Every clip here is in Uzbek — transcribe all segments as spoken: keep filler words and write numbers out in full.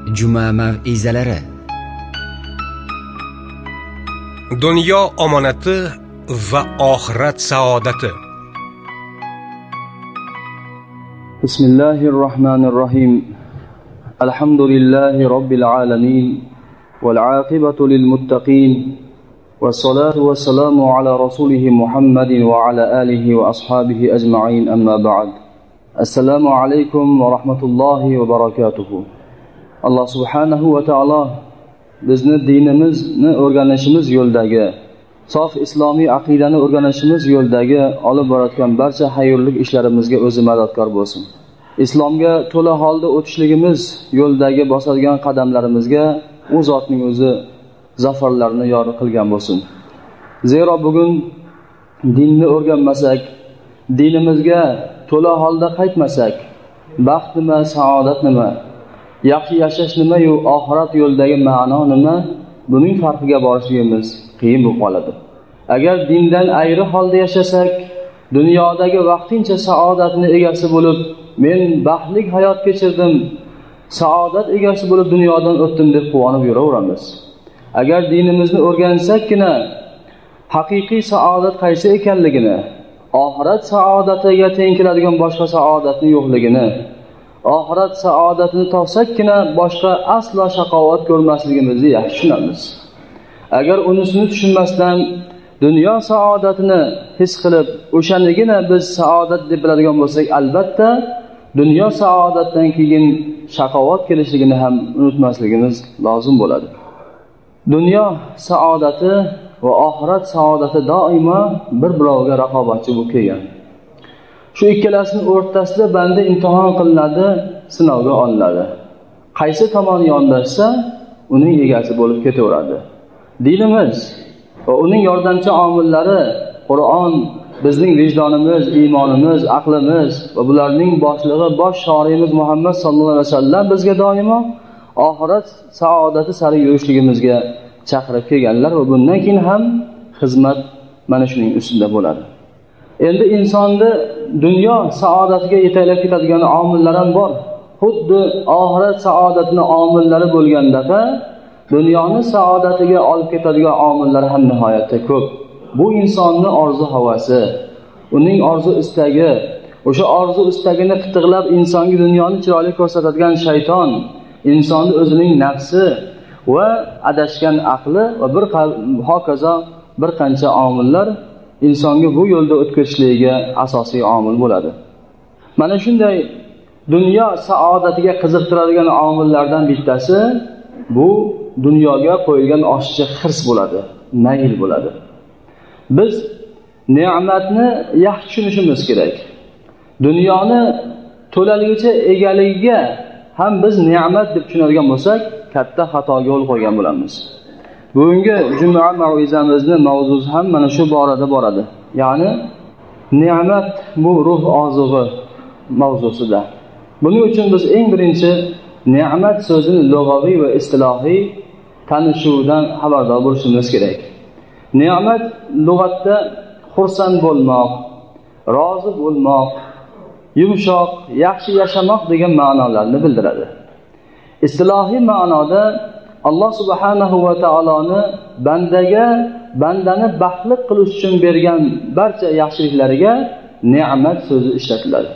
Juma mav'izalari. Dunyo omonati va oxirat saodati. Bismillahirrohmanirrohim. Alhamdulillahi robbil alamin wal aqibatu lil muttaqin. Wassalatu wassalamu ala rasulih Muhammadin wa ala alihi wa ashabihi ajma'in, amma ba'd. Assalomu alaykum va rahmatullohi va barakatuh. Alloh subhanahu va taolo bizni dinimizni o'rganishimiz yo'ldagi, sof islomiy aqidani o'rganishimiz yo'ldagi olib borayotgan barcha xayrli ishlarimizga o'zi madadkor bo'lsin. Islomga to'la holda o'tishligimiz yo'ldagi bosadigan qadamlarimizga u zotning o'zi zafarlarni yor qilgan bo'lsin. Zero bugun dinni o'rganmasak, dinimizga to'la holda qaytmasak, baxt nima, saodat nima, yaxshi yashash nima-yu oxirat yo'lidagi ma'no nima, buning farqiga borishimiz qiyin bo'lib qoladi. Agar dindan ayri holda yashasak, dunyodagi vaqtincha saodatni egasi bo'lib, men baxtli hayot kechirdim, saodat egasi bo'lib dunyodan o'tdim deb quvonib yuraveramiz. Agar dinimizni o'rgansakkina haqiqiy saodat qaysi ekanligini, oxirat saodatiga teng keladigan boshqa saodatni yo'qligini, oxirat saodatini topsakkina boshqa aslo shaqovat ko'rmasligimizni yaxshi tushunamiz. Agar unisini tushunmasdan dunyo saodatini his qilib, o'shanigina biz saodat deb biladigan bo'lsak, albatta dunyo saodatdan keyin shaqovat kelishligini ham unutmasligimiz lozim bo'ladi. Dunyo saodati va oxirat saodati doimo bir-biriga raqobatchi bo'lib kelgan. Shu ikkalasining o'rtasida banda imtihon qilinadi, sinovga olinadi. Qaysi tomon yondashsa, uning egasi bo'lib ketaveradi. Dinimiz va uning yordamchi omillari Qur'on bizning vijdonimiz, iymonimiz, aqlimiz va bularning boshlig'i, bosh shoriyimiz Muhammad sallallohu alayhi vasallam bizga doimo oxirat saodati sari yurishligimizga chaqirib kelganlar va bundan keyin ham xizmat mana shuning ustida bo'ladi. Endi insonni dunyo saodatiga yetaklab ketadigan omillar ham bor. Xuddi oxirat saodatini omillari bo'lgandaqa, dunyoni saodatiga olib ketadigan omillar ham nihoyatda ko'p. Bu insonning orzu havasi, uning orzu istagi, o'sha orzu istagini qitiqlab insonga dunyoni chiroyli ko'rsatadigan shayton, insonning o'zining nafsi va adashgan aqli va bir hokazo bir qancha omillar insonga bu yo'lda o'tkazishligiga asosiy omil bo'ladi. Mana shunday dunyo saodatiga qiziqtiradigan omillardan bittasi bu dunyoga qo'yilgan oshiqcha hirs bo'ladi, mayl bo'ladi. Biz ne'matni yaxshi tushunishimiz kerak. Dunyoni to'laligicha egaligiga ham biz ne'mat deb tushunadigan bo'lsak, katta xatoga yo'l qo'ygan bo'lamiz. Bugungi juma mav'izamizni mavzusi ham mana shu borada boradi. Ya'ni ne'mat bu ruh ozug'i mavzusida. Buning uchun biz eng birinchi ne'mat so'zini lug'aviy va istilohiy tanishuvidan xabardor bo'lishimiz kerak. Ne'mat lug'atda xursand bo'lmoq, rozi bo'lmoq, yumshoq, yaxshi yashamoq degan ma'nolarni bildiradi. Istilohiy ma'noda Alloh subhanahu va taoloni bandaga, bandani baxtli qilish uchun bergan barcha yaxshiliklariga ne'mat so'zi ishlatiladi.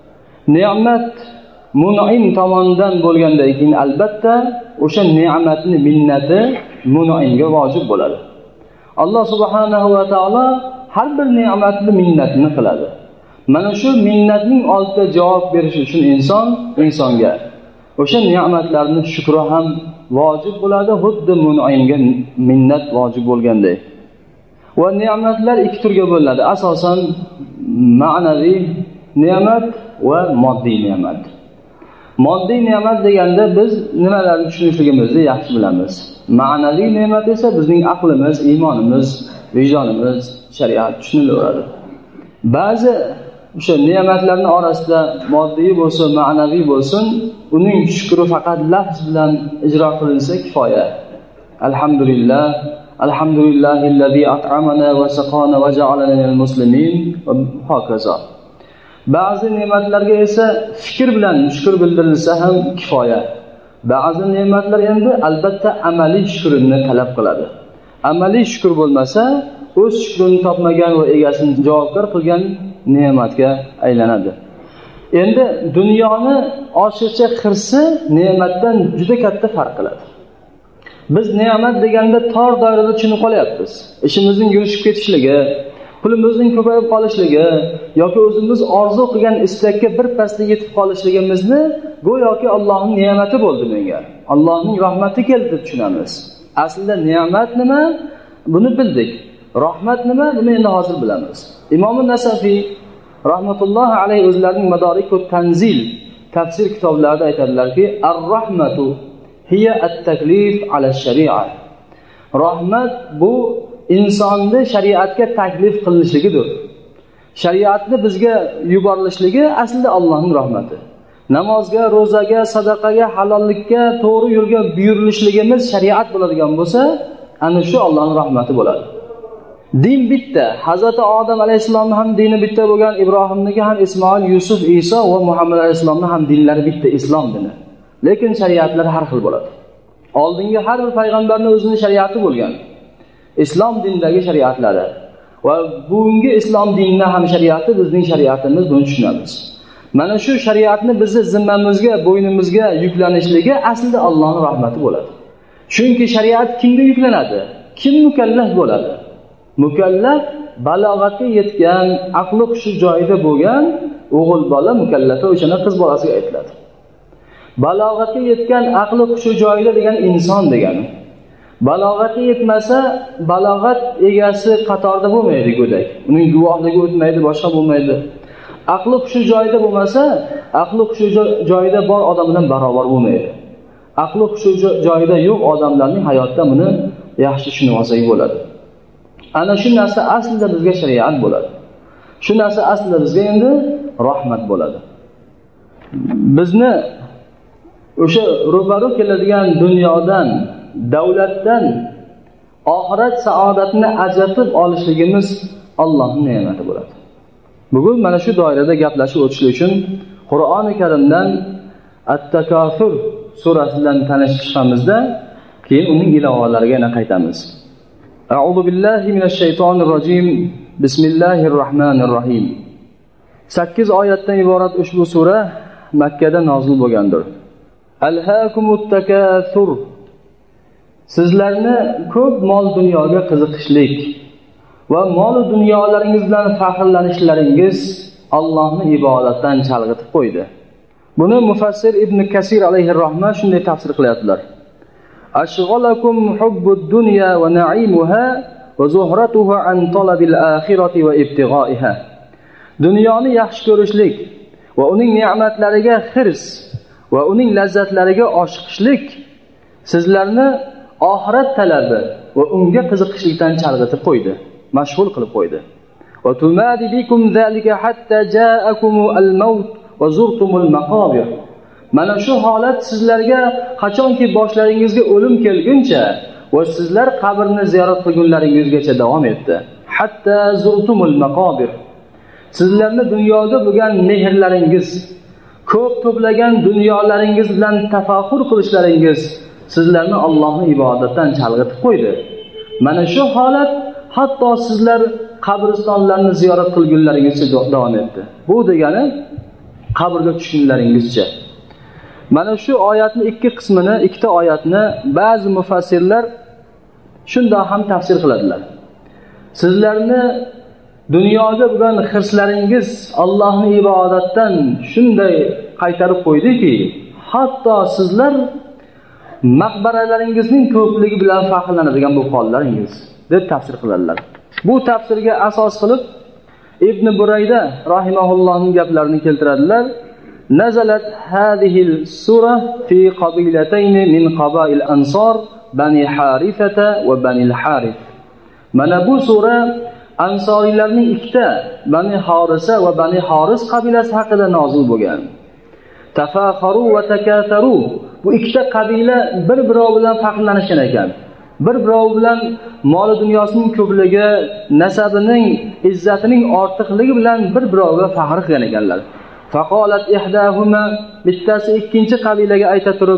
Ne'mat mun'im tomonidan bo'lgandan keyin albatta o'sha ne'matni minnati mun'imga vojib bo'ladi. Alloh subhanahu va taolo har bir ne'matni minnatini qiladi. Mana shu minnatning oldida javob berish uchun inson insonga o'sha ne'matlarning shukri ham vojib bo'ladi, xuddi mun'imga minnat vojib bo'lgandek. Va ne'matlar ikki turga bo'linadi. Asosan ma'naviy ne'mat va moddiy ne'mat. Moddiy ne'mat deganda biz nimalarni tushunishligimizni yaxshi bilamiz. Ma'naviy ne'mat esa bizning aqlimiz, iymonimiz, vijdonimiz, shariat tushunilaveradi. Ba'zi o'sha ne'matlarning orasida moddiy bo'lsin, ma'naviy bo'lsin, uning shukri faqat lafz bilan ijro qilinsa kifoya. Alhamdulillah, alhamdulillahillazi at'amana va saqana va ja'alana minal muslimin va hokazo. Ba'zi ne'matlarga esa fikr bilan shukr bildirilsa ham kifoya. Ba'zi ne'matlar endi albatta amaliy shukrini talab qiladi. Amaliy shukr bo'lmasa, o'z shukrini topmagan va egasini javobgar qilgan ne'matga aylanadi. Endi dunyoni oshiqcha xirsi ne'matdan juda katta farq qiladi. Biz ne'mat deganda tor doirada tushunib qolyapmiz. Ishimizning yurishib ketishligi, pulimizning ko'payib qolishligi yoki o'zimiz orzu qilgan istakka bir pasda yetib qolishligimizni go'yoki Allohning ne'mati bo'ldi menga, Allohning rahmati keldi deb tushunamiz. Aslida ne'mat nima? Buni bildik. Rahmat nima? Buni endi hozir bilamiz. Imom Nasafiy rahmatullohi alayhi o'zlarining Madarikut Tanzil tafsir kitoblarida aytadilarki, ar-rahmatu hiya at-taklif ala shari'a. Rahmat bu insonni shariatga taklif qilinishligidir. Shariatni bizga yuborilishligi aslida Allohning rahmati. Namozga, ro'zaga, sadaqaga, halollikka to'g'ri yo'lga buyurilishligimiz shariat bo'ladigan bo'lsa, ana shu Allohning rahmati bo'ladi. Din bitta. Hazrat Odam alayhisolamning ham dini bitta bo'lgan, Ibrohimniki ham, Ismoil, Yusuf, Iso va Muhammad alayhisolamning ham dinlari bitta, islom dini. Lekin shariatlar har xil bo'ladi. Oldingi har bir payg'ambarning o'zining shariati bo'lgan. Islom dinidagi shariatlari va bugungi islom dinining ham shariati bizning shariatimiz, buni tushunamiz. Mana shu shariatni bizni zimmamizga, bo'ynimizga yuklanishligi aslida Allohning rahmati bo'ladi. Chunki shariat kimga yuklanadi? Kim mukallaf bo'ladi? Mukallaf balog'atga yetgan, aqli hushi joyida bo'lgan o'g'il bola mukallafa, o'shana qiz bolasiga aytiladi. Balog'atga yetgan, aqli hushi joyida degan inson degani. Balog'atga yetmasa, balog'at egasi qatorida bo'lmaydi go'dak. Uning guvohligi o'tmaydi, boshqa bo'lmaydi. Aqli hushi joyida bo'lmasa, aqli hushi joyida bor odam bilan barobar bo'lmaydi. Aqli hushi joyida yo'q odamlarning hayotda buni yaxshi tushunib olsak bo'ladi. Ana shu narsa aslida bizga shariat bo'ladi. Shu narsa aslida bizga endi rahmat bo'ladi. Bizni o'sha ro'baru keladigan dunyodan, davlatdan oxirat saodatini ajratib olishligimiz Allohning ne'mati bo'ladi. Bugun mana shu doirada gaplashib o'tishlik uchun Qur'oni Karimdan At-Takasur surasidan tanishib chiqamizda, keyin uning ilovalariga yana qaytamiz. A'udhu billahi minash shaytonir rojim. Bismillahir rohmanir rohim. sakkiz oyatdan iborat ushbu sura Makka da nozil bo'lgandir. Alhaakumut takasur. Sizlarni ko'p mol dunyoga qiziqishlik va mol dunyolaringiz bilan faxrlanishlaringiz Allohning ibodatdan chalg'itib qo'ydi. Buni mufassir Ibn Kasir alayhi rahmat shunday tafsir qilyaptilar. Ashghalakum hubbud dunya va na'imuha va zuhratuha an talabil akhirati va ibtigha'iha. Dunyoni yaxshi ko'rishlik va uning ne'matlariga hirs va uning lazzatlariga oshiqishlik sizlarni oxirat talabi va unga qiziqishlikdan chalg'itib qo'ydi, mashg'ul qilib qo'ydi. Va tumadi bikum zalika hatta ja'akum al-maut va zurtumul maqabir. Mana shu holat sizlarga qachonki boshlaringizga o'lim kelguncha va sizlar qabrni ziyorat qilgunlaringizgacha davom etdi. Hatta zurtumul maqabir. Sizlarning dunyoda bo'lgan mehrlaringiz, ko'p to'plagan dunyolaringiz bilan tafaxur qilishlaringiz sizlarni Allohning ibodatdan chalg'itib qo'ydi. Mana shu holat hatto sizlar qabristonlarni ziyorat qilgunlaringizcha davom etdi. Bu degani qabrga tushgunlaringizcha. Mana shu oyatning ikki qismini, ikkita oyatni ba'zi mufassirlar shunda ham tafsir qiladilar. Sizlarni dunyoda bo'lgan xirslaringiz Allohning ibodatdan shunday qaytarib qo'ydiki, hatto sizlar maqbaralaringizning ko'pligi bilan faxrlanadigan bu hollaringiz deb tafsir qiladilar. Bu tafsirga asos qilib Ibn Burayda rahimahullohning gaplarini keltiradilar. Nazalat hadihil sura fi qabilatayn min qabail ansor bani Harifata va bani al-Harith. Mana bu sura Ansoriylarning ikkita Bani Harisa va Bani Haris qabilasi haqida nozil bo'lgan. Tafakharu va takatharu. Bu ikkita qabila bir-biri bilan faxrlanishgan ekan. Bir-biri bilan mol dunyosining ko'pligi, nasabining, izzatining ortiqligi bilan bir-biriga faxr qilgan ekanlar. Faqalat ihdahuma, bittasi ikkinchi qabilaga ayta turib,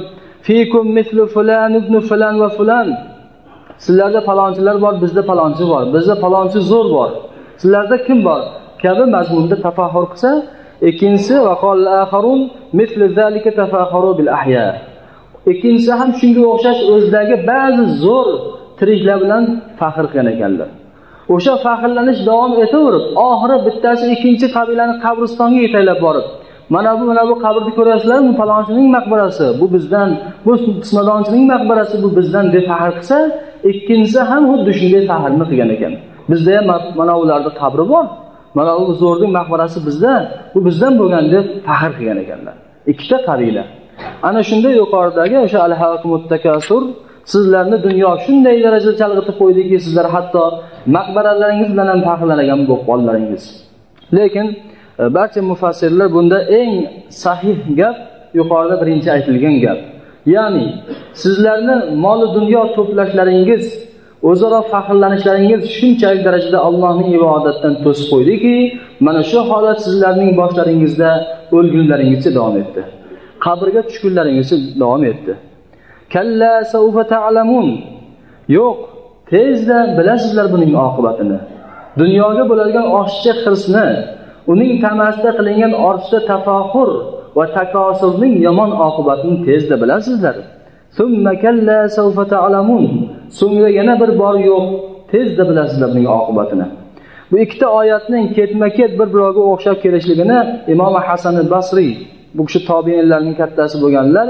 fikum mislu fulan ibn fulan va fulan. Sizlarda falonchilar bor, bizda falonchi bor, bizda falonchi zo'r bor. Sizlarda kim bor? Kabi mazmunda tafaxur qilsa, ikkinchisi va qol akharun mislu zalika tafaxuru bil ahya. Ikkinchisi ham shunga o'xshash o'zidagi ba'zi zo'r tiriklar bilan faxr qilgan ekanlar. O'sha faxrlanish davom etaverib, oxiri bittasi ikkinchi qabilani qabristonga yetaklab borib, mana bu mana bu qabrni ko'rasizlarmi? Falonchining maqbarasi, bu bizdan, bu Ismadonchining maqbarasi, bu bizdan deb faxr qilsa, ikkinchisi ham xuddi shunday faxrni qilgan ekan. Bizda ham mana ularning qabri bor. Mana bu zo'rning maqbarasi bizda, bu bizdan bo'lgan deb faxr qilgan ekanlar. Ikkita qabila. Ana shunda yuqoridagi o'sha al-haqmut takasur sizlarni dunyo shunday darajada chalg'itib qo'ydiki, sizlar hatto maqbaralaringiz bilan ham faxrlanagan bo'lib qoldingiz. Lekin barcha mufassirlar bunda eng sahih gap yuqorida birinchi aytilgan gap. Ya'ni sizlarni mol dunyo to'plashlaringiz, o'zaro faxrlanishlaringiz shunchalik darajada Allohning ibodatdan to'sib qo'ydiki, mana shu holat sizlarning boshlaringizda o'lgunlaringizcha davom etdi. Qabrga tushgunlaringizcha davom etdi. Kalla sawfa ta'lamun. Yo'q, tezda bilasizlar buning oqibatini. Dunyoga bo'ladigan oshiqcha xirsni, uning tamasida qilingan ortiqcha tafaxur va takosurning yomon oqibatini tezda bilasizlar. Summa kalla sawfa ta'lamun. So'ngra yana bir bor yo'q, tezda bilasizlar buning oqibatini. Bu ikkita oyatning ketma-ket bir-biriga o'xshab kelishligini Imom Hasan al-Basri, bu kishi tobiinlarning kattasi bo'lganlar,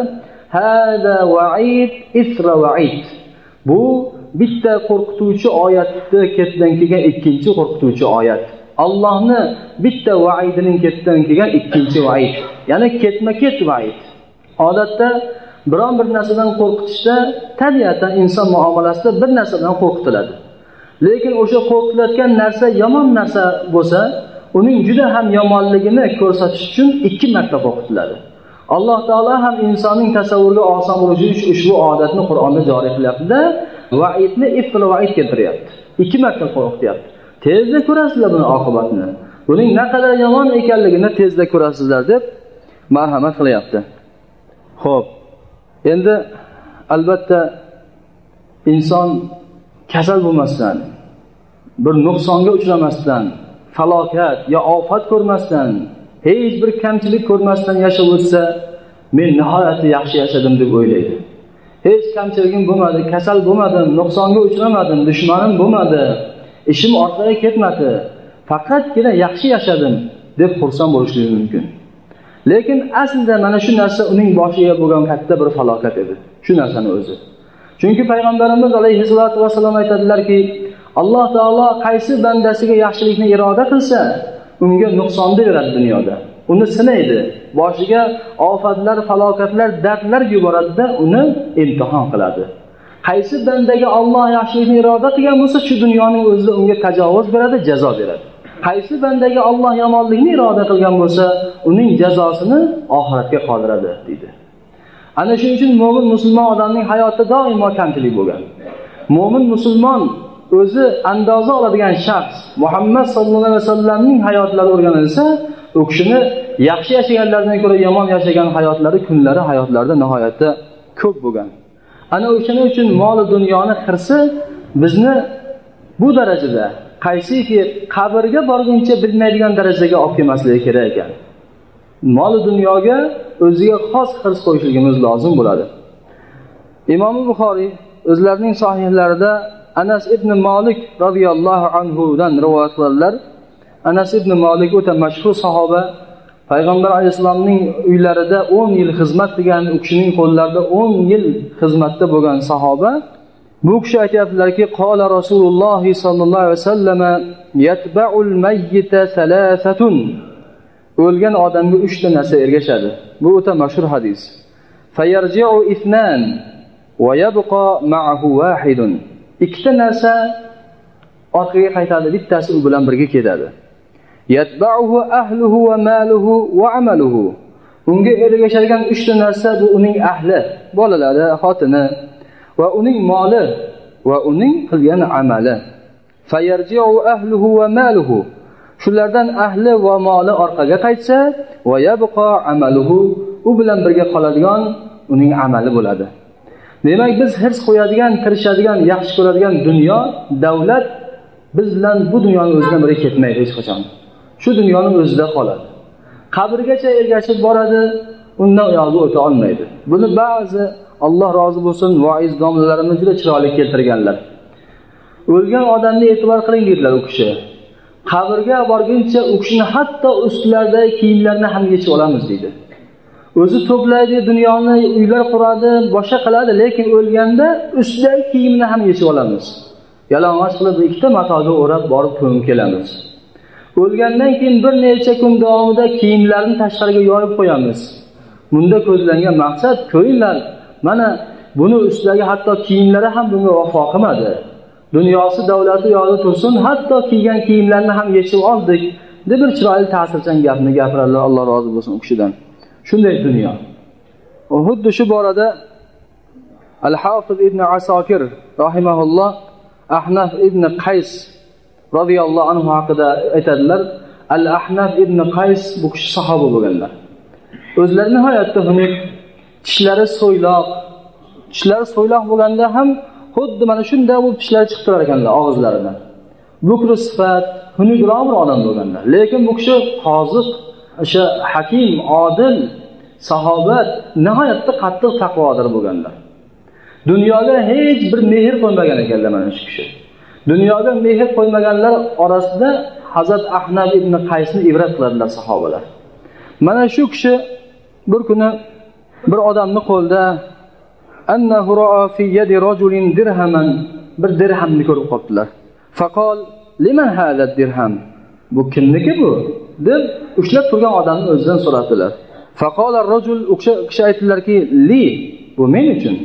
hada wa'id isra wa'id. Bu bitta qo'rqituvchi oyatni ketdan kelgan ikkinchi qo'rqituvchi oyat. Allohni bitta va'idining ketdan kelgan ikkinchi va'id. Ya'ni ketma-ket va'id. Odatda biron bir narsadan qo'rqitishda tabiatan inson muomalasida bir narsadan qo'rqitiladi. Lekin o'sha qo'rqilayotgan narsa yomon narsa bo'lsa, uning juda ham yomonligini ko'rsatish uchun ikki marta qo'rqitiladi. Alloh taolo ham insonning tasavvuriga oson bo'lishi uchun ushbu odatni Qur'onda joriy qilyapti-da, va'idni ifl va'id keltiryapti. Ikki marta qo'rqityapti. Tezda ko'rasizlar buni oqibatini. Buning naqadar yomon ekanligini tezda ko'rasizlar deb marhamat qilyapti. Xo'p. Endi albatta inson kasal bo'lmasdan, bir nuqsonga uchramasdan, falokat yo ofat ko'rmasdan, hech bir kamchilik ko'rmasdan yashab o'tsa, men nihoyatda yaxshi yashadim deb o'ylaydi. Hech kamchiligim bo'lmadi, kasal bo'lmadim, nuqsonga uchramadim, dushmanim bo'lmadi, ishim orqaga ketmadi, faqatgina yaxshi yashadim deb xursand bo'lishligi mumkin. Lekin aslida mana shu narsa uning boshiga bo'lgan katta bir falokat edi. Shu narsani o'zi. Chunki payg'ambarimiz alayhisolatu vasallam aytadilarki, Alloh taolo qaysi bandasiga yaxshilikni iroda qilsa, unga nuqsonni beradi dunyoda. Uni sinaydi. Boshiga ofatlar, falokatlar, dardlar yuboradi-da, uni imtihon qiladi. Qaysi bandaga Alloh yaxshilikni iroda qilgan bo'lsa, shu dunyoning o'zida unga tajovuz beradi, jazo beradi. Qaysi bandaga Alloh yomonlikni iroda qilgan bo'lsa, uning jazosini oxiratga qoldiradi, deydi. Ana shuning uchun mo'min musulmon odamning hayotida doimo kamchilik bo'lgan. Mo'min musulmon o'zi andoza oladigan shaxs Muhammad sallallohu alayhi vasallamning hayotlari o'rganilsa, u kishini yaxshi yashaganlardan ko'ra yomon yashagan hayotlari, kunlari hayotlarida nihoyatda ko'p bo'lgan. Ana o'shaning uchun mol dunyoni xirsi bizni bu darajada, qaysiki qabrga borguncha bilmaydigan darajaga olib kelmasligi kerak ekan. Mol dunyoga o'ziga xos xirs qo'yishligimiz lozim bo'ladi. Imom Buxoriy o'zlarining sahihlarida Anas ibn Malik radhiyallohu anhu dan rivoyat qiladilar. Anas ibn Malik o'ta mashhur sahoba, payg'ambar alayhisolamning uylarida o'n yil xizmat qilgan, u kishining qo'llarida o'n yil xizmatda bo'lgan sahoba. Bu kishi aytadilarki, qola Rasululloh sallallohu alayhi vasallam yatba'ul mayyita salasatun. O'lgan odamga uch ta narsa ergashadi. Bu o'ta mashhur hadis. Fayarji'u ithnan wa yabqa ma'ahu wahidun. Ikkita narsa orqaga qaytadi, bittasi u bilan birga ketadi. Yatba'uhu ahluhu va maluhu va amaluhu. Unga ergashadigan uch ta narsa bu uning ahli, bolalari, xotini va uning moli va uning qilgan amali. Fayarji'u ahluhu va maluhu. Shulardan ahli va moli orqaga qaytsa, va yabqa amaluhu, u bilan birga qoladigan uning amali bo'ladi. Demak, biz hirs qo'yadigan, tirishadigan, yaxshi ko'radigan dunyo, davlat biz bilan bu dunyoning o'zidan biri ketmaydi hech qachon. Shu dunyoning o'zida qoladi. Qabrgacha ergashib boradi, undan uyoqqa o'ta olmaydi. Buni ba'zi Alloh rozi bo'lsin voiz domlalarimiz juda chiroyli keltirganlar. O'lgan odamni e'tibor qiling dedilar u kishi. Qabrga borguncha u kishini hatto ustlaridagi kiyimlarini ham yechib olamiz dedi. O'zi to'playdi, dunyoni uylar quradi, boshqa qiladi, lekin o'lganda ustidagi kiyimini ham yechib olamiz. Yalang'och qilib ikkita matoga o'rab borib ko'mib kelamiz. O'lgandan keyin bir necha kun davomida kiyimlarini tashqariga yoyib qo'yamiz. Bunda ko'zlangan maqsad ko'ringlar, mana buni ustidagi hatto kiyimlari ham bunga vafo qilmadi. Dunyosi, davlati yo'lda tursin, hatto kiygan kiyimlarini ham yechib oldik deb bir chiroyli ta'sirchan gapni gapiradilar. Alloh rozi bo'lsin u kishidan. Shunday dunyo. Xuddi shu borada Al-Hafiz ibn Asakir rahimahulloh Ahnaf ibn Qays radhiyallohu anhu haqida aytadilar. Al-Ahnaf ibn Qays bu kishi sahoba bo'lganlar. O'zlari nihoyatda xunuk, tishlari so'yloq, tishlari so'yloq bo'lganda ham xuddi mana shunday bo'lib tishlari chiqib turar ekanlar og'izlaridan. Bukri sifat, xunukroq bir odam bo'lganlar. Lekin bu kishi qoziq, o'sha hakim, odil, sahobat, nihoyatda qattiq taqvodor bo'lganlar. Dunyoga hech bir mehr qo'ymagan ekanlar mana shu kishi. Dunyoga mehr qo'ymaganlar orasida Hazrat Ahnaf ibn Qaysni ibrat qiladilar sahobalar. Mana shu kishi bir kuni bir odamni qo'lida annahu ra'a fi yadi rajulin dirhaman, bir dirhamni ko'rib qoldilar. Faqol liman hada dirham? Bu kimniki bu? deb ushlab turgan odamni o'zidan so'radilar. Faqala ar-rajul, kishi aytdilarki, li, bu men uchun.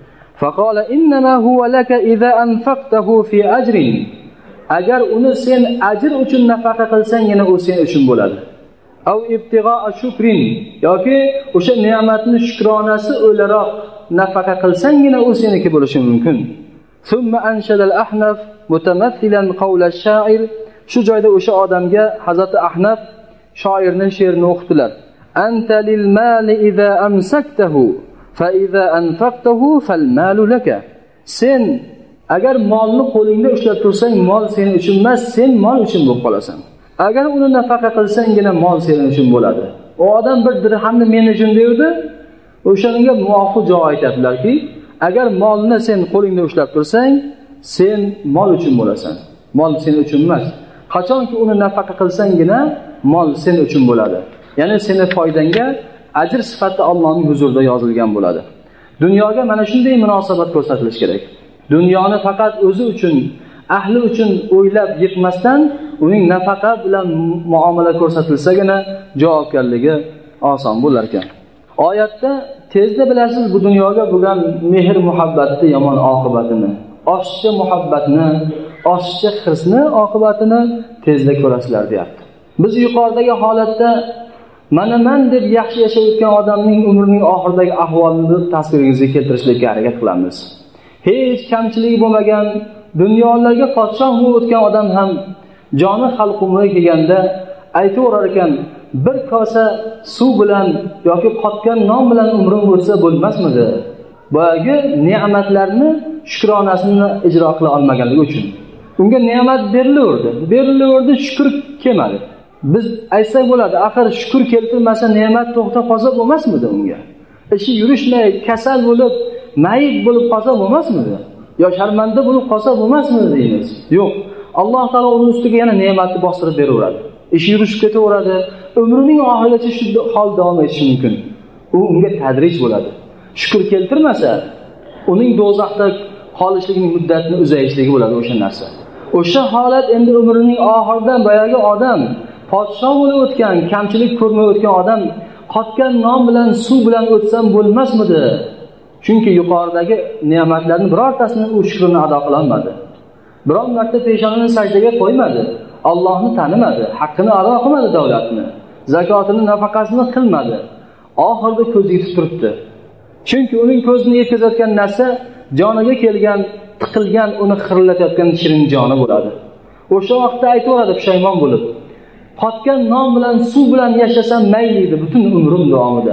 Faqala innama huwa laka idza anfaqtahu fi ajrin. Agar uni sen ajr uchun nafaqa qilsang, yana u sen uchun bo'ladi. Aw ibtigha'a shukrin, yoki o'sha ne'matni shukronasi o'laroq nafaqa qilsangina u seniki bo'lishi mumkin. Thumma anshada al-Ahnaf mutamathilan qawla ash-sha'ir. Shu joyda o'sha odamga Hazrat Ahnaf shoirning she'rini o'qitdilar. Anta lil mali idza amsaktahu fa idza anfaqtahu fal malu laka. Sen agar molni qo'lingda ushlab tursang, mol sening uchun emas, sen mol uchun bo'lib qolasan. Agar uni nafaqa qilsanggina mol sening uchun bo'ladi. O odam bir dirhamni men uchun derdi. O'shanga muvofiq javob aytadilarki, agar molni sen qo'lingda ushlab tursang, sen mol uchun bo'lasan. Mol sening uchun emas. Qachonki uni nafaqa qilsanggina mol sening uchun bo'ladi. Ya'ni seni foydangga ajr sifatida Allohning huzurida yozilgan bo'ladi. Dunyoga mana shunday munosabat ko'rsatilish kerak. Dunyoni faqat o'zi uchun, ahli uchun o'ylab yetmasdan, uning nafaqa bilan muomala ko'rsatilsagina javobgarligi oson bo'lar ekan. Oyatda tezda bilasiz bu dunyoga bo'lgan mehr muhabbatni yomon oqibatini, oshcha muhabbatni, oshcha hirsni oqibatini tezda ko'rasizlar deyapti. Biz yuqoridagi holatda mana men deb yaxshi yashayotgan odamning umrining oxiridagi ahvolini tasviringizga keltirishga harakat qilamiz. Hech kamchiligi bo'lmagan, dunyolarga podshoh bo'lib o'tgan odam ham joni halqumiga kelganda aytaverar ekan, bir kosa suv bilan yoki qotgan non bilan umrim o'tsa bo'lmasmidi? Boyagi ne'matlarni shukronasini ijro qila olmaganligi uchun. Unga ne'mat berilaverdi. Berilaverdi, shukr kelmadi. Biz aytsak bo'ladi, axir shukr keltirmasa ne'mat to'xtab qolsa bo'lmasmidi unga? Ishi yurishmay, kasal bo'lib, mayib bo'lib qolsa bo'lmasmidi? Yo sharmanda bo'lib qolsa bo'lmasmidi deymiz. Yo'q. Alloh taolo uning ustiga yana ne'matni bostirib beraveradi. Ishi yurishib ketaveradi. Umrining oxirigacha shu hol davom etishi mumkin. U unga tadrij bo'ladi. Shukr keltirmasa, uning do'zaxda qolishligining muddatini uzayishligi bo'ladi o'sha narsa. O'sha holat endi umrining oxiridan boyagi odam, podshoh bo'lib o'tgan, kamchilik ko'rmay o'tgan odam qotgan non bilan, suv bilan o'tsam bo'lmasmidi? Chunki yuqoridagi ne'matlarning birortasini u shukrini ado qila olmadi. Biron marta peshonani sajdaga qo'ymadi. Allohni tanimadi, haqqini ado qilmadi davlatni. Zakotini, nafaqasini qilmadi. Oxirida ko'zi yetib turibdi. Chunki uning ko'zini yetkazayotgan narsa joniga kelgan, tiqilgan, uni xirillatayotgan shirin joni bo'ladi. O'sha vaqtda aytaveradi pushaymon bo'lib. Qotgan non bilan, suv bilan yashasam mayli edi butun umrim davomida.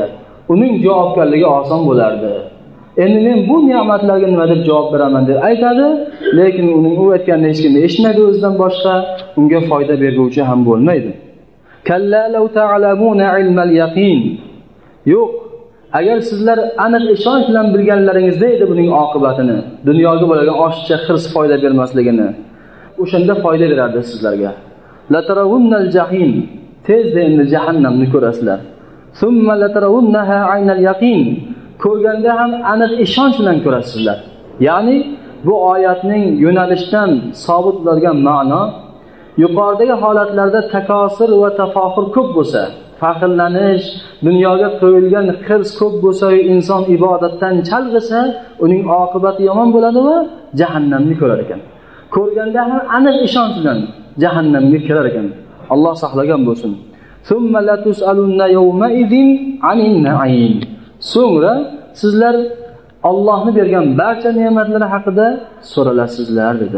uning javobgarligi oson bo'lardi. Endi men bu ne'matlarga nima deb javob beraman deb aytadi, lekin uning u aytganini hech kim eshitmaydi o'zidan boshqa, unga foyda beruvchi ham bo'lmaydi. Kalla law ta'lamuna ilmal yaqin. Yo'q, agar sizlar aniq ishonch bilan bilganlaringizda edi buning oqibatini, dunyoga bo'lgan oshiqcha hirs foyda bermasligini, o'shanda foyda berardi sizlarga. La tarawunnal jahim. Tezda endi jahannamni ko'rasizlar. Summa la tarawunnaha aynal yaqin. Ko'rganda ham aniq ishonch bilan ko'rasizlar. Ya'ni bu oyatning yo'nalishdan sobit bo'lgan ma'no yuqoridagi holatlarda takosir va tafoxur ko'p bo'lsa, faxrlanish, dunyoga qo'yilgan qirs ko'p bo'lsa, inson ibodatdan chalg'isa, uning oqibati yomon bo'ladi va jahannamni ko'rar ekan. Ko'rganda ham aniq ishonch bilan jahannamga kirar ekan. Alloh saqlagan bo'lsin. Summa la tusalunna yawma idin anin na'im. So'ngra sizlar Allohning bergan barcha ne'matlari haqida so'ralasizlar dedi.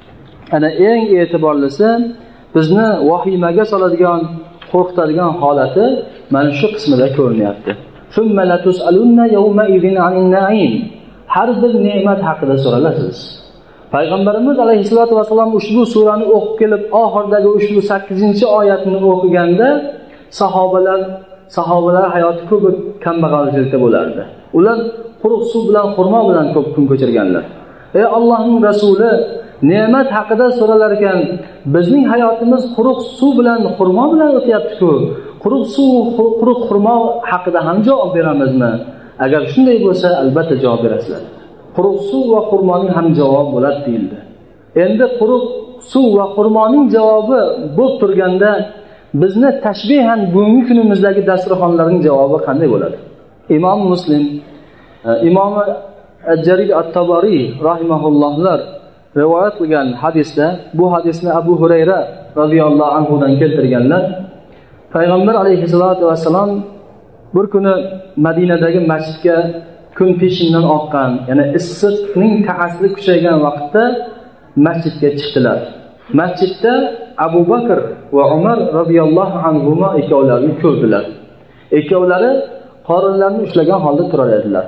Ana eng e'tiborlisi bizni vahimaga soladigan, qo'rqitadigan holati mana shu qismida ko'rinyapti. Summa la tusalunna yawma idin anin na'im. Har bir ne'mat haqida so'ralasiz. Payg'ambarimiz alayhisolatu vasallam ushbu surani o'qib kelib, oxirdagi ushbu sakkizinchi oyatni o'qiganda sahobalar sahobalar hayoti ko'p kambag'alchilikda bo'lardi. Ular quruq suv bilan, xurmo bilan ko'p kun kechirganlar. Ey Allohning rasuli, ne'mat haqida so'ralar ekan, bizning hayotimiz quruq suv bilan, xurmo bilan o'tyapti-ku. Quruq suv, quruq xurmo haqida ham javob beramizmi? Agar shunday bo'lsa, albatta javob berasizlar. Quruq suv va xurmoning ham javob bo'ladi deyildi. Endi quruq suv va xurmoning javobi bo'lib turganda bizni tashbihan bugungi kunimizdagi dasturxonlarning javobi qanday bo'ladi? Imom Muslim, Imom Jarir at-Tabari rahimahullohlar rivoyat qilgan hadisda, bu hadisni Abu Hurayra radhiyallohu anhu dan keltirganlar. Payg'ambar alayhisolatu vasallam bir kuni Madinadagi masjidga kun peshindan oqqan, ya'ni issiqning ta'siri kuchaygan vaqtda masjidga chiqdilar. Masjidda Abu Bakr va Umar radhiyallohu anhuma ikkovlarini ko'rdilar. Ikkovlari qorinlarini ushlagan holda turar edilar.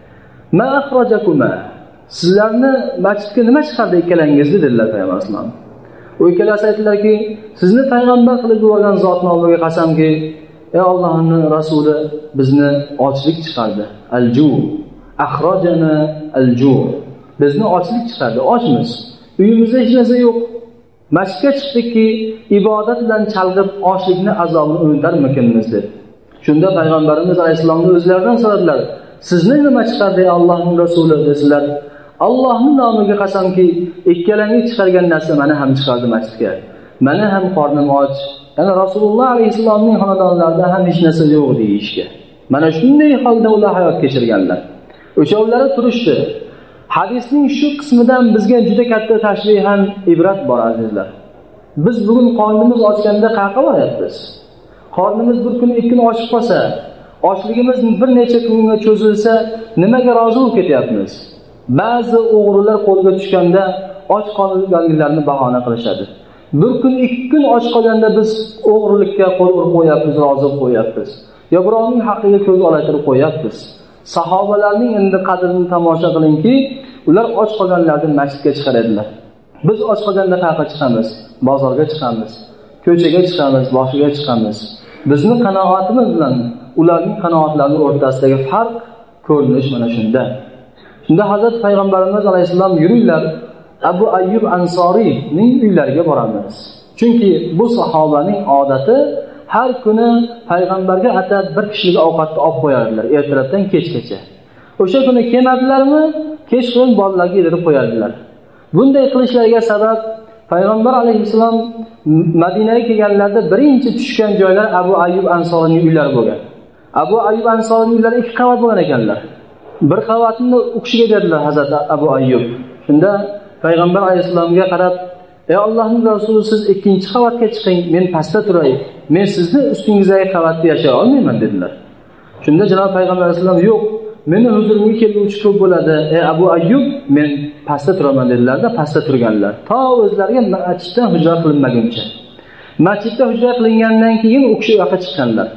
Ma akhrajakuma? Sizlarni masjidga nima chiqardi ikkalangizni dedilar Payg'ambar sollallohu alayhi vasallam. U ikkalasi aytdilarki, sizni payg'ambar qilib yuborgan zot nomiga qasamki, ey Allohning rasuli, bizni ochlik chiqardi. Al-ju, akhrajana al-ju. Bizni ochlik chiqardi, ochmiz. Uyimizda hech narsa yo'q. Masjidga chiqdikki, ibodat bilan chalg'ib ochlikni azobini unutarmikinmiz deb. Shunda payg'ambarimiz alayhisolamning o'zlaridan so'radilar: "Sizni nima chiqardi ey Allohning rasuli?" dedilar. Allohning nomiga qasamki, ikkalangni chiqargan narsa meni ham chiqardi masjidga. Meni ham qornim och. Yana Rasululloh alayhisolamning xonadonlarida ham hech narsa yo'q deyishga. Mana shunday holda ular hayot kechirganlar. O'shavlari turishdi. Hadisning shu qismidan bizga juda katta tashbihan ibrat bor azizlar. Biz bugun qornimiz ochganda qayerga boryapmiz? Qornimiz bir kun, ikki kun ochib qolsa, ochligimiz bir necha kunga cho'zilsa, nimaga rozi bo'lib ketyapmiz? Ba'zi o'g'rilar qo'lga tushganda och qolganliklarini bahona qilishadi. Bir kun, ikki kun och qolganda biz o'g'rilikka qo'l urib qo'yapmiz, rozi bo'lib qo'yapmiz. Yo birovning haqqiga ko'z olaytirib qo'yapmiz. Sahobalarning endi qadrini tomosha qilingki, ular och qolganlarni masjidga chiqar edilar. Biz och qolganda qayerga chiqamiz? Bozorga chiqamiz, ko'chaga chiqamiz, boshiga chiqamiz. Bizning qanoatimiz bilan ularning qanoatlarining o'rtasidagi farq ko'rinish mana shunda. Shunda Hazrat Payg'ambarimiz alayhisalom yuringlar, Abu Ayyub Ansorining uylariga boramiz. Chunki bu sahobaning odati har kuni payg'ambarga atab bir kishilik ovqatni olib qo'yardilar, ertalabdan kechgacha. O'sha kuni kelmadilarmi, kechqurun bolalarga yedirib qo'yardilar. Bunday qilishlariga sabab payg'ambar alayhisalom Madinaga kelganlarida birinchi tushgan joylar Abu Ayyub Ansorining uylari bo'lgan. Abu Ayyub Ansorining uylari ikki qavat bo'lgan ekanlar. Bir qavatini u kishiga berdilar Hazrat Abu Ayyub. Shunda payg'ambar alayhisalomga qarab, ey Allohning rasuli, siz ikkinchi qavatga chiqing, men pastda turay. Men sizni ustingizdagi qavatda yashay olmayman dedilar. Shunda janob payg'ambar alayhisalom, yo'q, meni huzurimga keluvchi ko'p bo'ladi. Ey Abu Ayyub, men pastda turaman dedilar-da, pastda turganlar. To o'zlariga masjidda hujra qilinmaguncha. Masjidda hujra qilingandan keyin u kishi yoqqa chiqqanlar.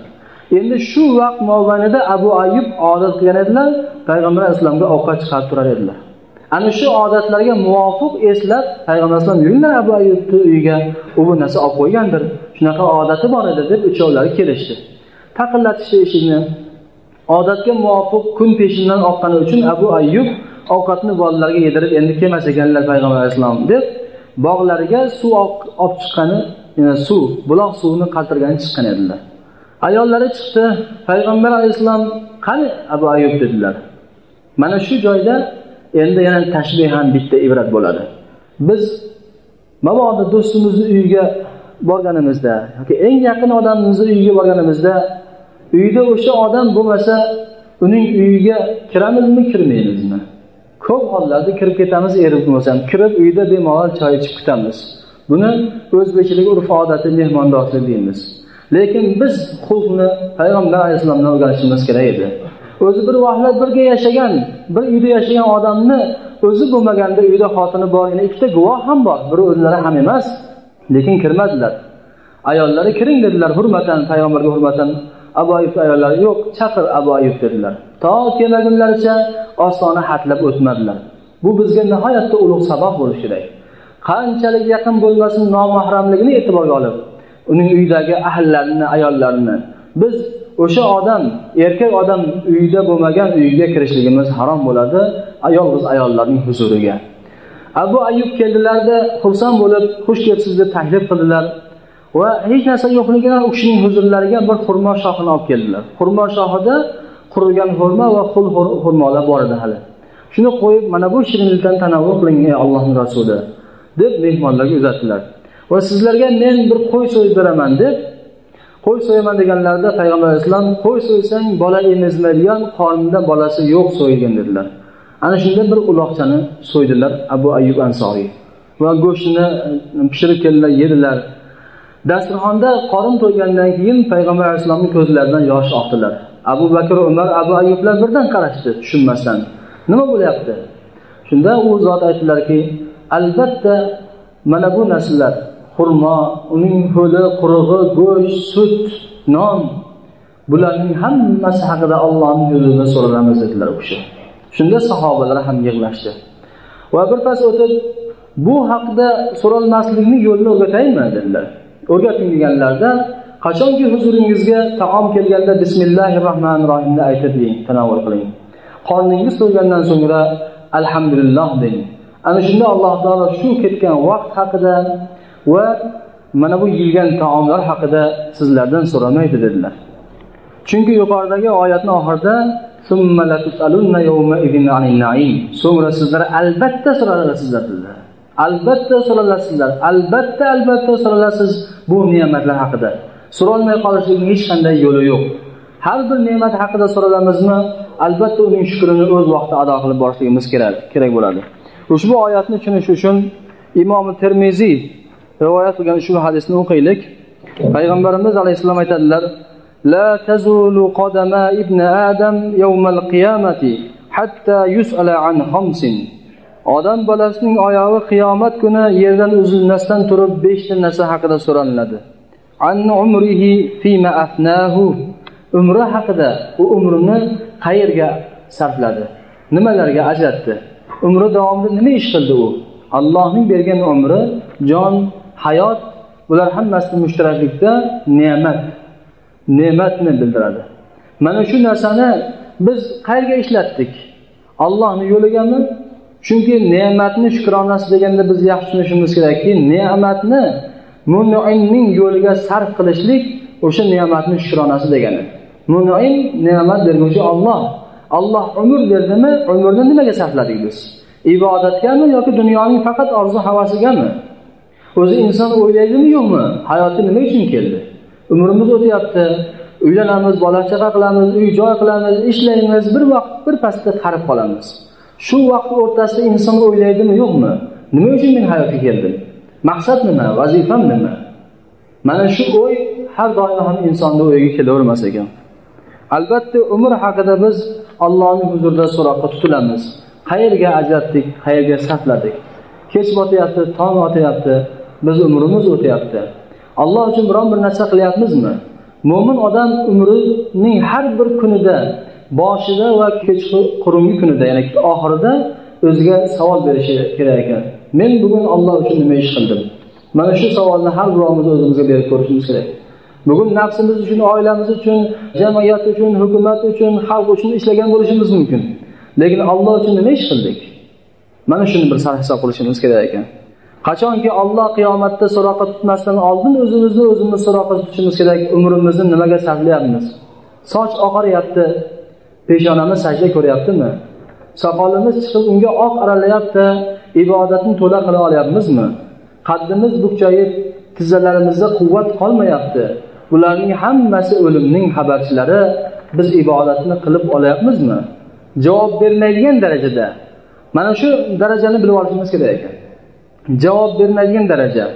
Endi shu vaqt mobaynida Abu Ayyub odat qilgan edilar, payg'ambar alayhisolamga ovqat chiqarib turar edilar. Ana shu odatlarga muvofiq eslab payg'ambar alayhisolam yuringlar Abu Ayyubning uyiga, u bu narsa olib qo'ygandir. Shunaqa odati bor edi deb uchovlari kelishdi. Taqillatishdi eshikni. Odatga muvofiq kun peshindan oqqani uchun Abu Ayyub ovqatni bolalarga yedirib endi kelmas ekanlar payg'ambar alayhisolam deb bog'lariga suv olib chiqqani, yana suv, buloq suvini qaltirgani chiqqan edilar. Ayollari chiqdi, payg'ambar alayhisolam qani Abu Ayyub dedilar. Mana shu joyda endi yana tashbih ham bitta ibrat bo'ladi. Biz mabodo do'stimizning uyiga borganimizda yoki eng yaqin odamimizning uyiga borganimizda uyda o'sha odam bo'lmasa, uning uyiga kiramizmi, kirmaymizmi? Ko'p hollarda kirib ketamiz, erib bo'lsam, kirib uyda bemalol choy ichib kutamiz. Buni o'zbekchilik urf-odati, mehmondorchilik deymiz. Lekin biz xulqni payg'ambar alayhisolamdan o'rganishimiz kerak edi. O'zi bir vaqtlar birga yashagan, bir uyda yashagan odamni o'zi bo'lmaganda uyda xotini bor, yana ikkita guvoh ham bor. Biri o'zlari ham emas, lekin kirmadilar. Ayollari kiring dedilar, hurmatan, payg'ambarga hurmatan. Abu Ayyub ayollari yo'q, chaqir Abu Ayyub dedilar. To kelmagunlaricha ostona hatlab o'tmadilar. Bu bizga nihoyatda ulug' sabab bo'lishi kerak. Qanchalik yaqin bo'lmasin, nomahramligini e'tiborga olib, uning uyidagi ahllarini, ayollarini biz o'sha odam, erkak odam uyida bo'lmagan uyga kirishligimiz harom bo'ladi, ayolsiz ayollarning huzuriga. Abu Ayyub keldilarda xursand bo'lib, xush kelibsiz deb taklif qildilar va hech narsa yo'qligidan u kishining huzurlariga bir xurmo shoxini olib keldilar. Xurmo shoxida qurilgan xurmo va xul xurmolar bor edi hali. Shuni qo'yib, mana bu shirinlikdan tanavvur qiling ey Allohning rasuli deb mehmonlarga uzatdilar. Va sizlarga men bir qo'y so'yib beraman deb qo'y so'yaman deganlarida payg'ambar alayhisolam qo'y so'ysang bola emizmaydigan, qornida bolasi yo'q so'yilgan dedilar. Ana shunda bir uloqchani so'ydilar Abu Ayyub Ansoriy. Va go'shtini pishirib keldilar, yedilar. Dasturxonda qorin to'ygandan keyin payg'ambar alayhisolamning ko'zlaridan yosh oqdilar. Abu Bakr, Umar, Abu Ayyublar birdan qarashdi, tushunmasdan. Nima bo'lyapti? Shunda u zot aytdilarki, albatta mana bu narsalar, xurmo, uning ho'li, qurug'i, go'sht, sut, non, bularning hammasi haqida Allohning huzurida so'raymiz dedilar u kishi. Shunda sahobalar ham yig'lashdi. Va bir pas o'tib, bu haqida so'ralmaslikning yo'lini o'rgataymi dedilar. O'rgating deganlarda, qachonki huzuringizga taom kelganda bismillahirrohmanirrohimni aytib yeng, tanavvur qiling. Qorningiz to'ygandan so'ngra alhamdulillah deng. Ana shunda Alloh taolo shu ketgan vaqt haqida va mana bu yilgan taomlar haqida sizlardan so'ramaydi dedilar. Chunki yuqoridagi oyatning oxirida summa latusalunna yawma idin anin na'im. So'ngra sizlar albatta so'ralasizlar dedilar. Albatta so'ralasizlar. Albatta albatta so'ralasiz bu ne'matlar haqida. So'rolmay qolishning hech qanday yo'li yo'q. Har bir ne'mat haqida so'ralamizmi, albatta uning shukrini o'z vaqtida ado qilib borishligimiz kerak, kerak bo'ladi. Ushbu oyatni tushunish uchun Imom Termiziy rivoyat qilgan ushbu hadisni o'qiylik. Payg'ambarimiz alayhisalom aytadilar: "La tazulu qadama ibn Adam yawmal qiyamati hatta yus'ala an khamsin." Odam bolasining oyog'i qiyomat kuni yerdan uzilmasdan turib besh ta narsa haqida so'raladi. An umrihi fima afnahu. Umri haqida, u umrini qayerga sarfladi? Nimalarga ajratdi? Umri davomida nima ish qildi u? Allohning bergan umri, jon, hayot, bular hammasi mushtaraklikda ne'mat. Ne'matni bildiradi. Mana shu narsani biz qayerga ishlatdik? Allohning yo'ligami? Chunki ne'matni shukronasi deganda biz yaxshi tushunishimiz kerakki, ne'matni Mun'imning yo'liga sarf qilishlik o'sha ne'matning shukronasi degani. Mun'im ne'mat beruvchi Alloh. Alloh umr berdimi? Umrni nimaga sarfladik biz? Ibodatgami yoki dunyoning faqat orzu havasigami? O'zi inson o'ylaydimi yo'qmi? Hayotga nima uchun keldi? Umrimiz o'tyapti, uylanamiz, bola chaqa qilamiz, uy joy qilamiz, ishlaymiz, bir vaqt bir pasda qarib qolamiz. Shu vaqt o'rtasida inson o'ylaydimi yo'qmi? Nima uchun men hayotga keldim? Maqsad nima? Vazifam nima? Mana shu o'y har doim ham insonning o'yiga kelavermas ekan. Albatta umr haqida biz Allohning huzurida so'roqqa tutilamiz. Qayerga ajratdik, qayerga sarfladik? Kech botyapti, tong otyapti, biz umrimiz o'tyapti. Alloh uchun biron bir narsa qilyapmizmi? Mo'min odam umrining har bir kunida, boshida va kechqurungi kunida, ya'ni oxirida o'ziga savol berishi kerak ekan. Men bugun Alloh uchun nima ish qildim? Mana shu savolni har birimiz o'zimizga berib ko'rishimiz kerak. Bugun nafsimiz uchun, oilamiz uchun, jamiyat uchun, hukumat uchun, xalq uchun ishlagan bo'lishimiz mumkin. Lekin Alloh uchun nima ish qildik? Mana shuni bir sarhisob qilishimiz kerak ekan. Qachonki Alloh qiyomatda so'roqqa tutmasdan oldin o'zimizni o'zimiz so'roqqa tutishimiz kerak. Umrimizni nimaga sarflayapmiz? Soch oqaryapti, peshonamiz sajda ko'ryaptimi? Soqolimiz chiqib unga oq aralayapti, ibodatni to'la qila olyapmizmi? Qaddimiz bukchayib, tizzalarimizda quvvat qolmayapti. Bularning hammasi o'limning xabarchilari. Biz ibodatni qilib olyapmizmi? Javob bermaydigan darajada. Mana shu darajani bilib olishimiz kerak ekan. Javob bermaydigan daraja.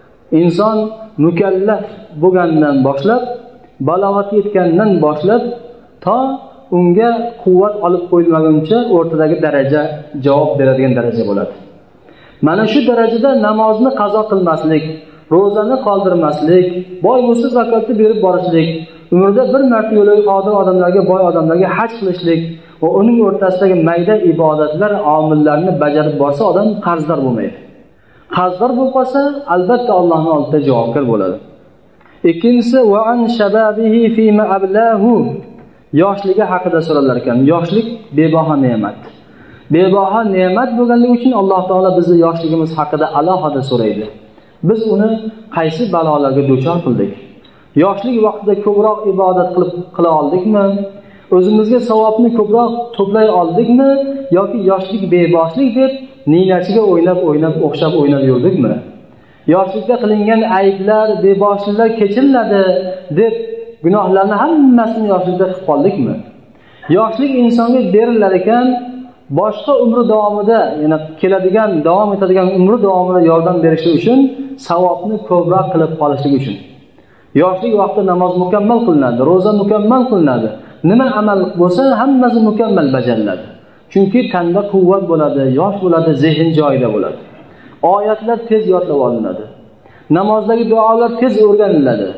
Inson mukallaf bo'lgandan boshlab, balog'at yetgandan boshlab to unga quvvat olib qo'yilmaguncha o'rtadagi daraja javob beradigan daraja bo'ladi. Mana shu darajada namozni qazo qilmaslik, ro'zani qoldirmaslik, boy bo'lsa zakotni berib borishlik, umrida bir marta yo'lga qodir odamlarga, boy odamlarga haj qilishlik va uning o'rtasidagi mayda ibodatlar omillarni bajarib borsa, odam qarzdor bo'lmaydi. Qarzdor bo'lib qolsa, albatta Allohning oldida javobgar bo'ladi. Ikkinchisi va an shababihi fima ablahu. Yoshligi haqida so'ralar ekan. Yoshlik bebaho ne'mat. Bebaho ne'mat bo'lganligi uchun Alloh taolo bizni yoshligimiz haqida alohida so'raydi. Biz uni qaysi balolarga duchor qildik? Yoshlik vaqtida ko'proq ibodat qilib qila oldikmi? O'zimizga savobni ko'proq to'play oldikmi yoki yoshlik beboshlik deb niynachiga o'ynab o'ynab o'xshab o'ynab yurdikmi? Yoshlikda qilingan ayblar, beboshliklar kechiriladi deb gunohlarni hammasini yoshlikda qilib qoldikmi? Yoshlik insonga berilar ekan, boshqa umri davomida, ya'ni keladigan, davom etadigan umri davomida yordam berishi uchun, savobni ko'proq qilib qolishlik uchun. Yoshlik vaqtida namoz mukammal qilinadi, roza mukammal qilinadi. Nima amal bo'lsa, hammasi mukammal bajariladi. Chunki tanda quvvat bo'ladi, yosh bo'ladi, zehn joyida bo'ladi. Oyatlar tez yodlab olinadi. Namozdagi duolar tez o'rganiladi.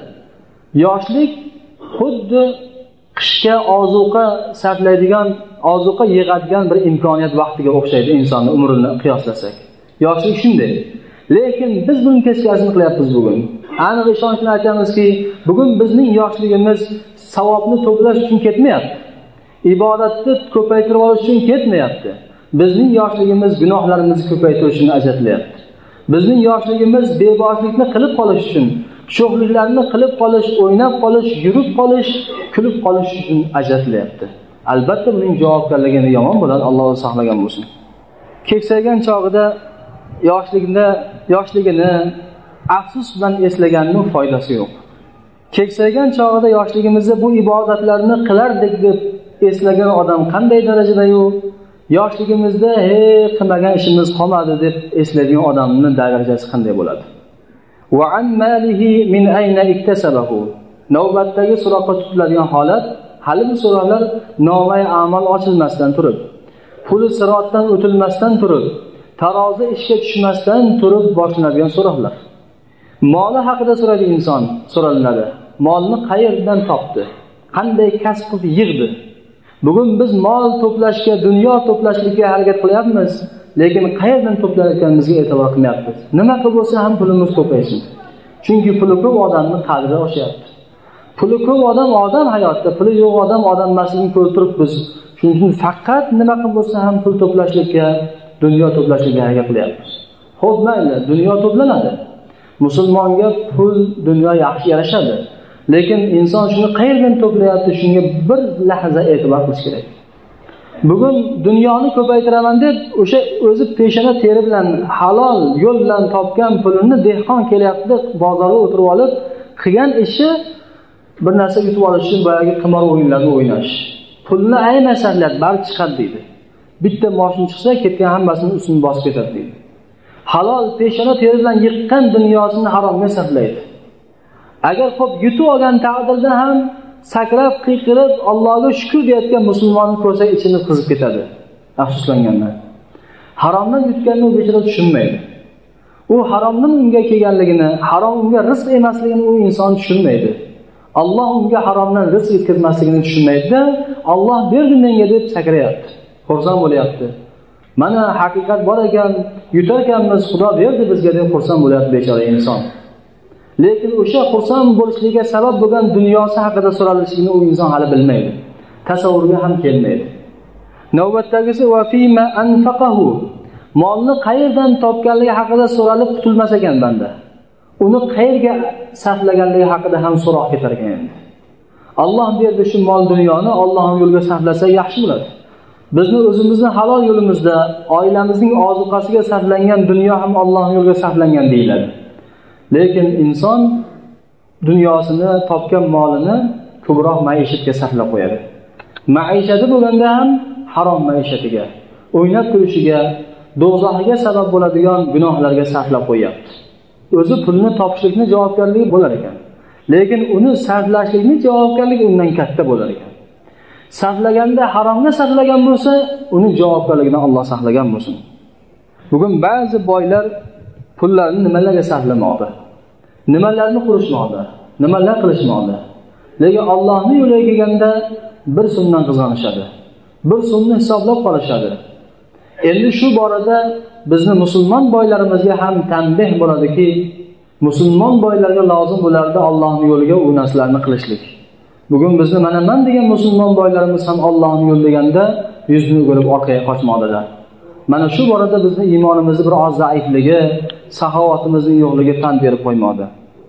Yoshlik xuddi qishga ozuqa sarflaydigan, ozuqa yig'adigan bir imkoniyat vaqtiga o'xshaydi insonning umrini qiyoslasak. Yoshlik shunday. Lekin biz bunga teskari qilyapmiz bugun. Aniq ishonch bilan aytamizki, bugun bizning yoshligimiz savobni to'plash uchun ketmayapti. Ibodatni ko'paytirib olish uchun ketmayapti. Bizning yoshligimiz gunohlarimizni ko'paytirish uchun ajratilyapti. Bizning yoshligimiz beboshlikni qilib qolish uchun, sho'xliklarni qilib qolish, o'ynab qolish, yurib qolish, kulib qolish uchun ajratilyapti. Albatta buning javobgarligini yomon bo'ladi, Alloh saqlagan bo'lsin. Keksaygan chog'ida yoshligida yoshligini afsus bilan eslaganning foydasi yo'q. Keksaygan chog'ida yoshligimizda bu ibodatlarni qilardik deb eslagan odam qanday darajada-yu, yoshligimizda "Hey, qilmagan ishimiz qolmadi" deb eslaydigan odamning darajasi qanday bo'ladi? Va an malihi min ayna iktasabahu. Navbatdagi so'roqqa tutiladigan holat, hali bu so'roqlar nomai amal ochilmasdan turib, puli sirotdan o'tilmasdan turib, tarozi ishga tushmasdan turib boshlanadigan so'roqlar. Moli haqida so'raydi inson, so'ralinadi. Molni qayerdan topdi? Qanday kasb qilib yig'di? Bugun biz mol to'plashga, dunyo to'plashlikka harakat qilyapmiz, lekin qayerdan to'playotganimizga e'tibor qilmayapmiz. Nima qilib bo'lsa ham pulimiz ko'paysin. Chunki puli ko'p odamning qadri oshyapti. Puli ko'p odam odam hayotda, puli yo'q odam odam emasligini ko'rib turibmiz. Shuning uchun faqat nima qilib bo'lsa ham pul to'plashlikka, dunyo to'plashlikka harakat qilyapmiz. Xo'p, mayli, dunyo to'planadi. Musulmonga pul, dunyo yaxshi yarashadi. Lekin inson shuni qayerdan to'playapti, shunga bir lahza e'tibor qilish kerak. Bugun dunyoni ko'paytiraman deb o'sha o'zi peshona teri bilan halol yo'l bilan topgan pulini dehqon kelyapti, bozorga o'tirib olib, qilgan ishi bir narsa yutib olish uchun boyagi qimor o'yinlarini o'ynash. Pulni aynan sarflab barcha chiqadi deydi. Bitta mashina chiqsa, ketgan hammasini ustini bosib ketadi deydi. Halol peshona teri bilan yiqqan dunyosini haromga sarflaydi. Agar xo'p yutib olgan taqdirda ham sakrab, qiyqirib, Allohga shukr deyotgan musulmonni ko'rsa ichini qizib ketadi. Afsuslanganlar. Haromdan yutganni u bechora tushunmaydi. U haromning unga kelganligini, harom unga rizq emasligini u inson tushunmaydi. Alloh unga haromdan rizq yetkazmasligini tushunmaydi-da, Alloh berdi menga deb sakrayapti. Xursand bo'lyapti. Mana haqiqat bor ekan, yutar ekanmiz, Xudo berdi bizga deb xursand bo'lyapti bechora inson. Lekin o'sha xursand bo'lishligiga sabab bo'lgan dunyosi haqida so'ralishini u inson hali bilmaydi. Tasavvurga ham kelmaydi. Navbatdagisi va fima anfaqahu. Molni qayerdan topganligi haqida so'ralib qutulmas ekan banda. Uni qayerga sarflaganligi haqida ham so'roq ketar ekan endi. Alloh berdi shu mol dunyoni, Allohning yo'liga sarflasa yaxshi bo'ladi. Bizni o'zimizning halol yo'limizda, oilamizning ozuqasiga sarflangan dunyo ham Allohning yo'liga sarflangan deyiladi. Lekin inson dunyosini, topgan molini ko'proq maishatga sarflab qo'yadi. Maishati bo'lganda ham harom maishatiga, o'ynab kulishiga, do'zaxga sabab bo'ladigan gunohlarga sarflab qo'yapti. O'zi pulni topishlikni javobgarligi bo'lar ekan. Lekin uni sarflashlikni javobgarligi undan katta bo'lar ekan. Sarflaganda haromga sarflagan bo'lsa, uni javobgarligidan Alloh saqlagan bo'lsin. Bugun ba'zi boylar pullarini nimalarga sarflamoqda? Nimalarni qurishmoqda? Nimalar qilishmoqda? Lekin Allohning yo'liga kelganda bir so'mdan qizg'anishadi. Bir so'mni hisoblab qolishadi. Endi shu borada bizni musulmon boylarimizga ham tanbeh bo'ladiki, musulmon boylarga lozim bo'lardi Allohning yo'liga u narsalarni qilishlik. Bugun bizni mana men degan musulmon boylarimiz ham Allohning yo'li deganda yuzini o'girib orqaga qochmoqdalar. Mana shu borada bizni iymonimizning bir oz zaifligi, saxovatimizning yo'qligi tan berib qo'ymoqda.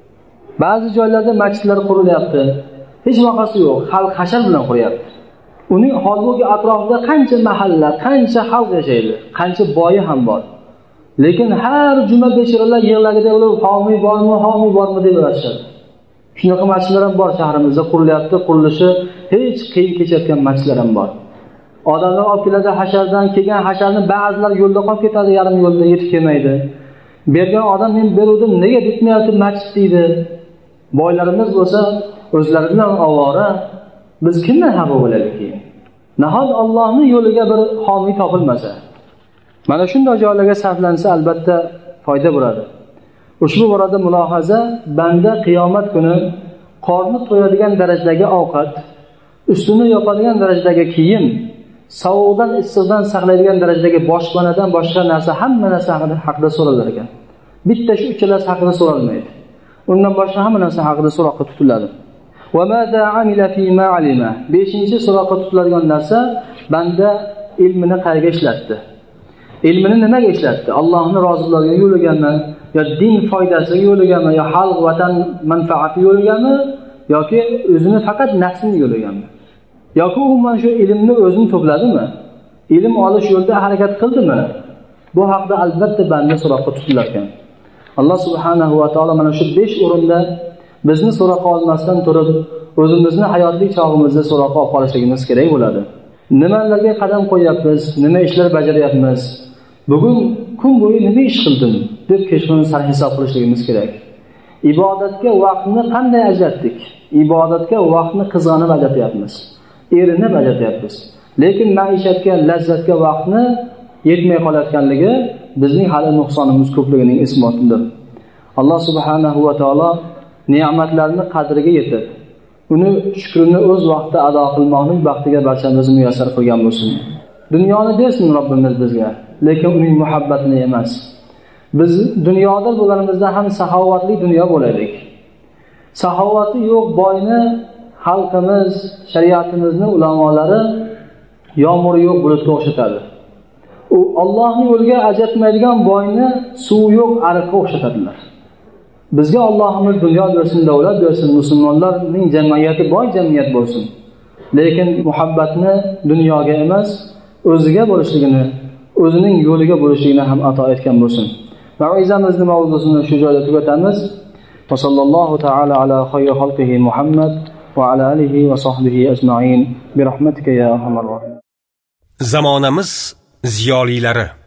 Ba'zi joylarda masjidlar qurilyapti. Hech vaqasi yo'q, xalq hashar bilan quryapti. Uning holbuki atrofida qancha mahalla, qancha xalq yashaydi, qancha boyi ham bor. Lekin har juma beshiralar yig'lagida ular homiy bormi, homiy bormi deb yurishadi. Shunaqa masjidlar ham bor shahrimizda qurilyapti, qurilishi hech qiyin kechayotgan masjidlar ham bor. Odamlar olib keladi hashardan, kelgan hasharni ba'zilar yo'lda qolib ketadi, yarim yo'lda yetib kelmaydi. Bergan odam men beruvdim, nega bitmayapti masjid deydi. Boylarimiz bo'lsa o'zlari bilan ovora, biz kimdan xafa bo'laylik keyin? Nahot Allohning yo'liga bir homiy topilmasa, mana shunday joylarga sarflansa albatta foyda bo'ladi. Ushbu borada mulohaza, banda qiyomat kuni qorni to'yadigan darajadagi ovqat, ustini yopadigan darajadagi kiyim, sovuqdan issiqdan saqlaydigan darajadagi boshpanadan boshqa narsa hamma narsa haqida so'ralar ekan. Bitta shu uchalasi haqida so'ralmaydi. Undan boshqa hamma narsa haqida so'roqqa tutiladi. Va madha amila fi ma alima. beshinchi so'roqqa tutiladigan narsa banda ilmini qayerga ishlatdi? Ilmini nimaga ishlatdi? Allohning rozilariga yo'ligami, yo din foydasiga yo'ligami, yo xalq vatan manfaati yo'ligami, yoki o'zini faqat nafsini yo'ligami? Yoki umuman shu ilmni o'zini to'pladimi? Ilm olish yo'lida harakat qildimi? Bu haqda albatta banda so'roqqa tutilar ekan. Alloh subhanahu va taolo mana shu besh o'rinda bizni so'roqqa olmasdan turib, o'zimizni hayotlik chog'imizda so'roqqa olib qolishligimiz kerak bo'ladi. Nimalarga qadam qo'yapmiz, nima ishlar bajaryapmiz? Bugun kun bo'yi nima ish qildim deb kechqurun sarhisob qilishligimiz kerak. Ibodatga vaqtni qanday ajratdik? Ibodatga vaqtni qizg'anib ajratyapmiz. Erinib ajratyapmiz. Lekin maishatga, lazzatga vaqtni yetmay qolayotganligi bizning hali nuqsonimiz ko'pligining isbotidir. Alloh subhanahu va taolo ne'matlarni qadriga yetib, uni shukrini o'z vaqtida ado qilmoqning baxtiga barchamizni muyassar qilgan bo'lsin. Dunyoni bersin Robbimiz bizga, lekin uning muhabbatini emas. Biz dunyoda bo'lganimizda ham saxovatli dunyo bo'laylik. Saxovati yo'q boyni xalqimiz, shariatimizning ulamolari yomg'iri yo'q bulutga o'xshatadi. U Allohning yo'liga ajratmaydigan boyni suv yo'q ariqqa o'xshatadilar. Bizga Allohimiz dunyo bersin, davlat bersin, musulmonlarning jamiyati boy jamiyat bo'lsin. Lekin muhabbatni dunyoga emas, o'ziga bo'lishligini, o'zining yo'liga bo'lishligini ham ato etgan bo'lsin. Mav'izamizning mavzusini shu joyda tugatamiz. Va sallallohu ta'ala ala xayri xalqihi Muhammad va ala alihi va sahbihi ajma'in bi rahmatika ya arhamar rohim. Zamonamiz ziyolilari